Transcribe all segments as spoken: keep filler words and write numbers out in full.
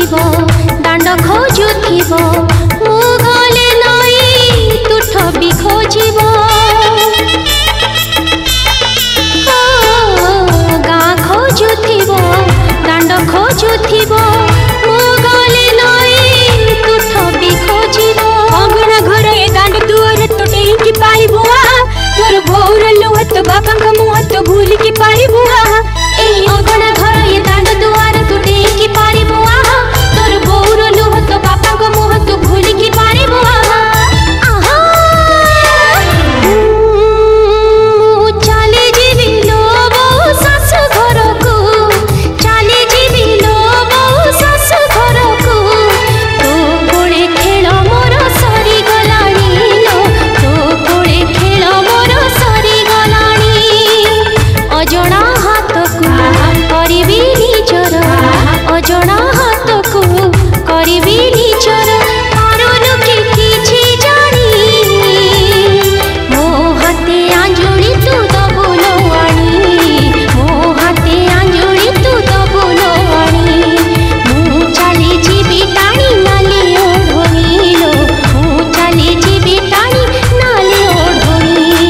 खोजुथिबो दांड खोजुथिबो मु गले नई तुठ भी खोजिबो गाँ खोजुथिबो दांड खोजुथिबो मु गले नई तुठ भी खोजिबो अंगना घर ए दांड दुआर तो टेकी पाइबो तोर भौर लुहत बापा का मुह तो भूल की पाइबो एही अंगना घर ये दांड दुआर तू टेकी पारिबो तोर भौर लुहत बापा का मुह तो भूल की पारिबो चले जीवी लो बो सासु घर को चले जीवी लो बो सासु घर को तो कोले खेल मोर सरी गलाणी लो तो कोले खेल मोर सरी गलाणी अजणा हाथ को करिबी निजर अजणा हाथ को करिबी निजर पारुनु कि किछि जानी मो हाथे आंजुली तू दबु लो आनी मो हाथे आंजुली तू दबु लो आनी मु चली जीवी टाणी नाले ओढ़ोनी लो मु चली जीवी टाणी नाले ओढ़ोनी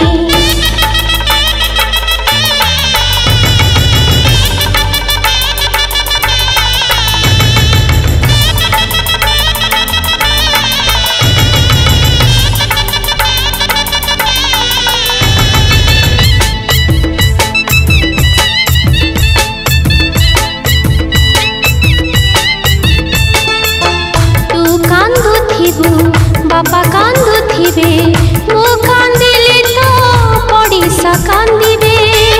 तू कांदुथिबु बापा कांदुथिबे मु कांदिले तो पड़िसा कांदिबे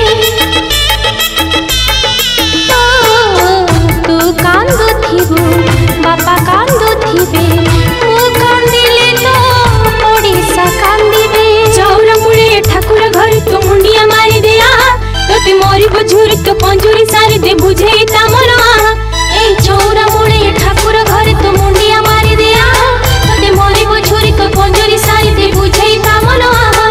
तू कांदुथिबु बापा कांदुथिबे मु कांदिले तो पड़िसा कांदिबे चौरा मुड़े ठाकुर घर तो मुंडिया मारी दे तोते मोरी बझुरी तो पंजुरी सारी दे बुझे ता मन ए चौरा मुड़े ठाकुर घर तो मुंडिया मारी दे तोते मोरी बछुरी तो पंजरी सारी दे बुझे ता मन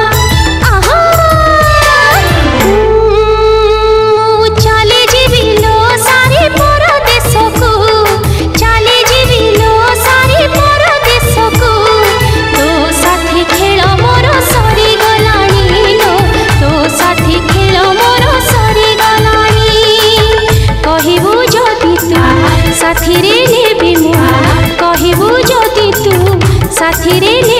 चले जीवी लो सारी परदेश को चले जीवी लो सारी परदेश को तो साथी खेल मोर सरी गलाणी लो तो साथी खेल मोर सरी गलाणी कहिबु जदि तू साथी रे नेबी मु कहिबु जदि तू साथी रे